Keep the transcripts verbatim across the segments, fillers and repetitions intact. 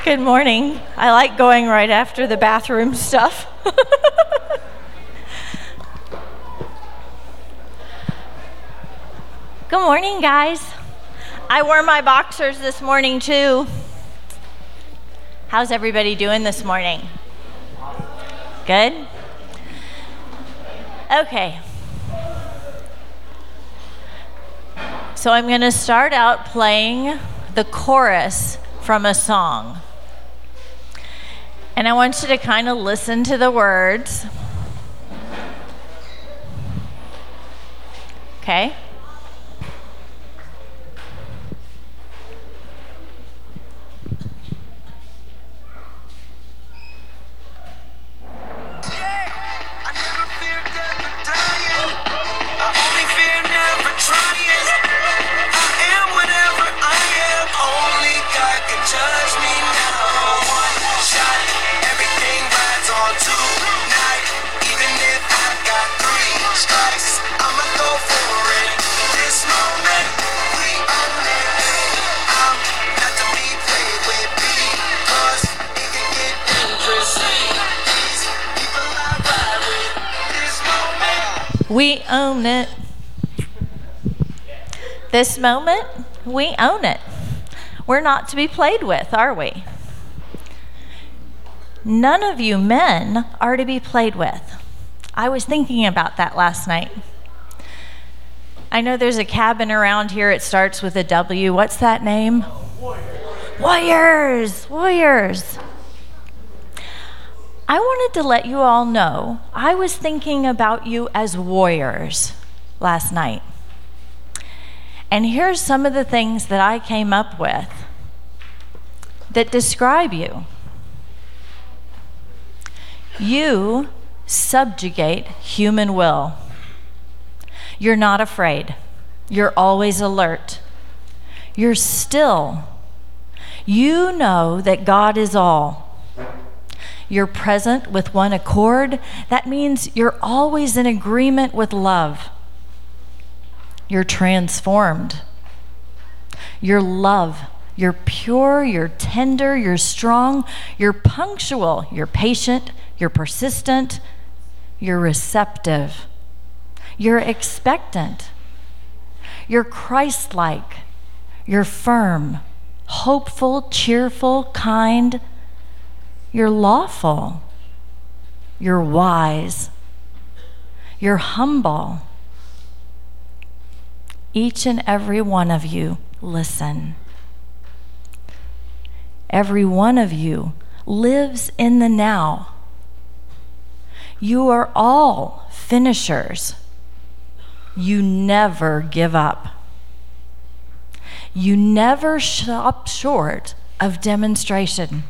Good morning. I like going right after the bathroom stuff. Good morning, guys. I wore my boxers this morning, too. How's everybody doing this morning? Good? Okay. So I'm going to start out playing the chorus from a song. And I want you to kind of listen to the words. Okay? We own it. This moment, we own it. We're not to be played with, are we? None of you men are to be played with. I was thinking about that last night. I know there's a cabin around here. It starts with a W. What's that name? Warriors. Warriors. Warriors. I wanted to let you all know I was thinking about you as warriors last night. And here's some of the things that I came up with that describe you. You subjugate human will. You're not afraid. You're always alert. You're still. You know that God is all. You're present with one accord. That means you're always in agreement with love. You're transformed. You're love. You're pure. You're tender. You're strong. You're punctual. You're patient. You're persistent. You're receptive. You're expectant. You're Christ-like. You're firm, hopeful, cheerful, kind. You're lawful. You're wise. You're humble. Each and every one of you, listen. Every one of you lives in the now. You are all finishers. You never give up. You never stop short of demonstration.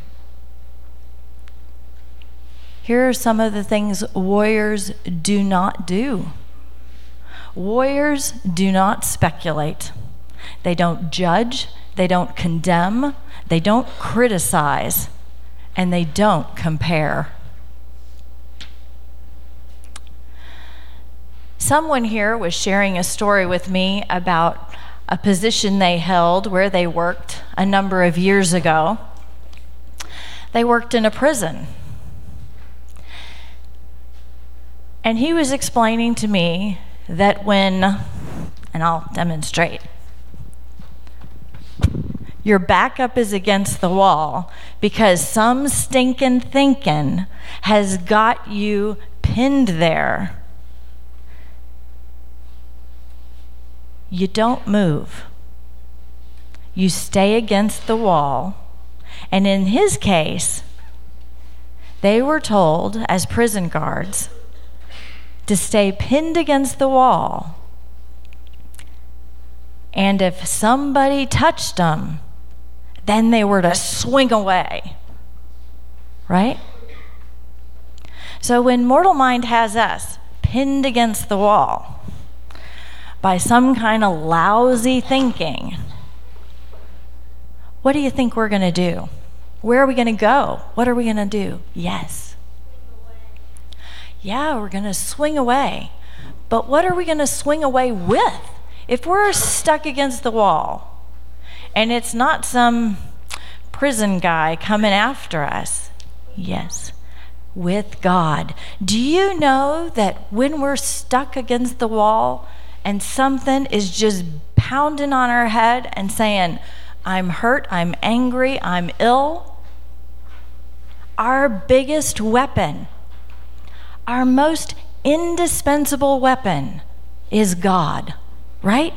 Here are some of the things warriors do not do. Warriors do not speculate. They don't judge. They don't condemn. They don't criticize. And they don't compare. Someone here was sharing a story with me about a position they held where they worked a number of years ago. They worked in a prison. And he was explaining to me that when, and I'll demonstrate, your back up is against the wall because some stinking thinking has got you pinned there. You don't move. You stay against the wall. And in his case, they were told as prison guards to stay pinned against the wall. And if somebody touched them, then they were to swing away. Right? So when mortal mind has us pinned against the wall by some kind of lousy thinking, what do you think we're going to do? Where are we going to go? What are we going to do? Yes. Yeah, we're going to swing away. But what are we going to swing away with? If we're stuck against the wall, and it's not some prison guy coming after us? Yes, with God. Do you know that when we're stuck against the wall and something is just pounding on our head and saying, I'm hurt, I'm angry, I'm ill, our biggest weapon, our most indispensable weapon is God, right?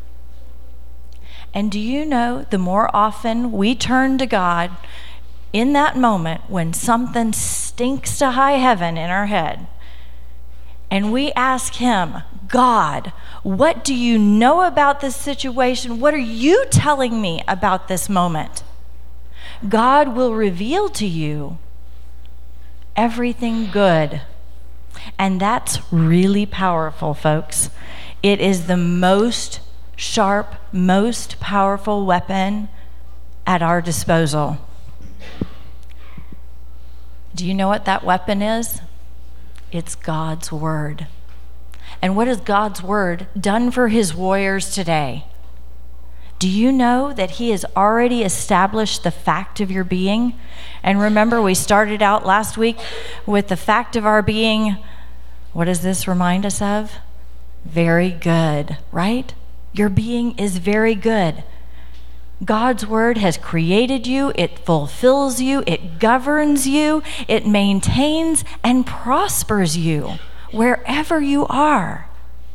And do you know, the more often we turn to God in that moment when something stinks to high heaven in our head, and we ask him, God, what do you know about this situation? What are you telling me about this moment? God will reveal to you everything good. And that's really powerful, folks. It is the most sharp, most powerful weapon at our disposal. Do you know what that weapon is? It's God's word. And what has God's word done for his warriors today? Do you know that he has already established the fact of your being? And remember, we started out last week with the fact of our being. What does this remind us of? Very good, right? Your being is very good. God's word has created you, it fulfills you, it governs you, it maintains and prospers you wherever you are.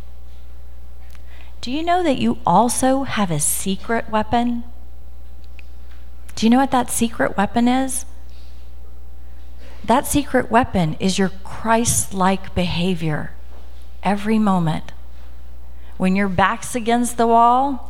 Do you know that you also have a secret weapon? Do you know what that secret weapon is? That secret weapon is your Christ-like behavior every moment. When your back's against the wall,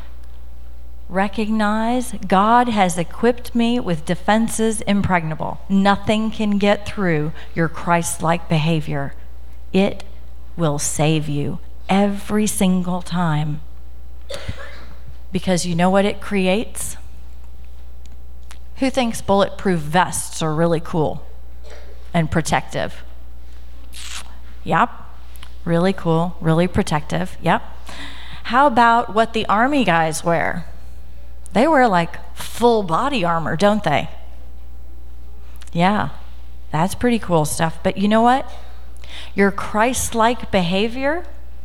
recognize God has equipped me with defenses impregnable. Nothing can get through your Christ-like behavior. It will save you every single time. Because you know what it creates? Who thinks bulletproof vests are really cool and protective? Yep, really cool, really protective, yep. How about what the Army guys wear? They wear like full body armor, don't they? Yeah, that's pretty cool stuff. But you know what? Your Christ-like behavior,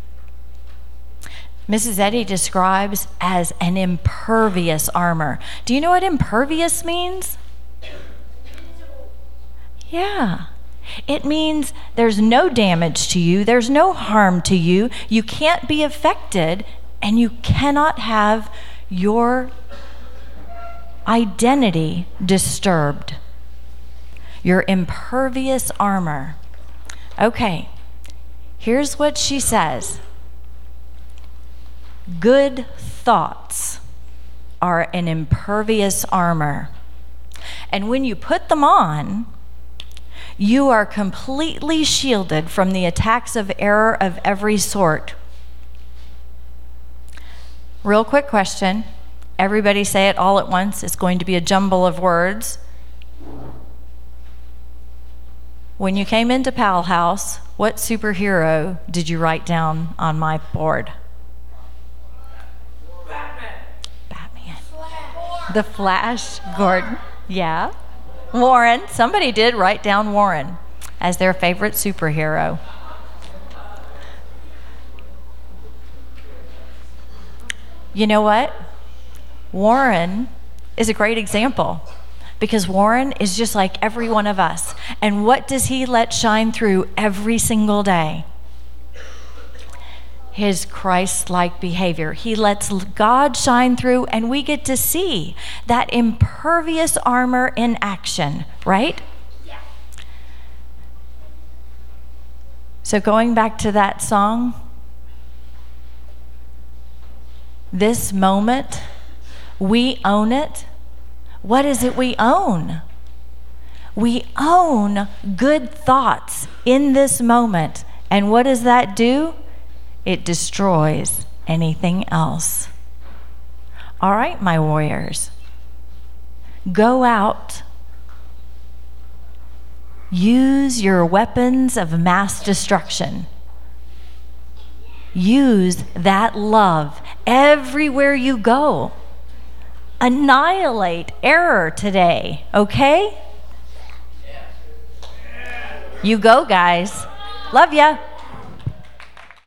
Missus Eddy describes as an impervious armor. Do you know what impervious means? Yeah. It means there's no damage to you, there's no harm to you, you can't be affected, and you cannot have your identity disturbed. Your impervious armor. Okay, here's what she says. Good thoughts are an impervious armor. And when you put them on, you are completely shielded from the attacks of error of every sort. Real quick question. Everybody say it all at once. It's going to be a jumble of words. When you came into Powell House, what superhero did you write down on my board? Batman. Batman. Flash. The Flash. Gordon. Yeah. Warren. Somebody did write down Warren as their favorite superhero. You know what? Warren is a great example because Warren is just like every one of us. And what does he let shine through every single day? His Christ-like behavior. He lets God shine through, and we get to see that impervious armor in action, right? Yeah. So going back to that song, this moment, we own it. What is it we own? We own good thoughts in this moment. And what does that do? It destroys anything else. All right, my warriors. Go out. Use your weapons of mass destruction. Use that love everywhere you go. annihilate error today, okay? You go, guys. Love ya.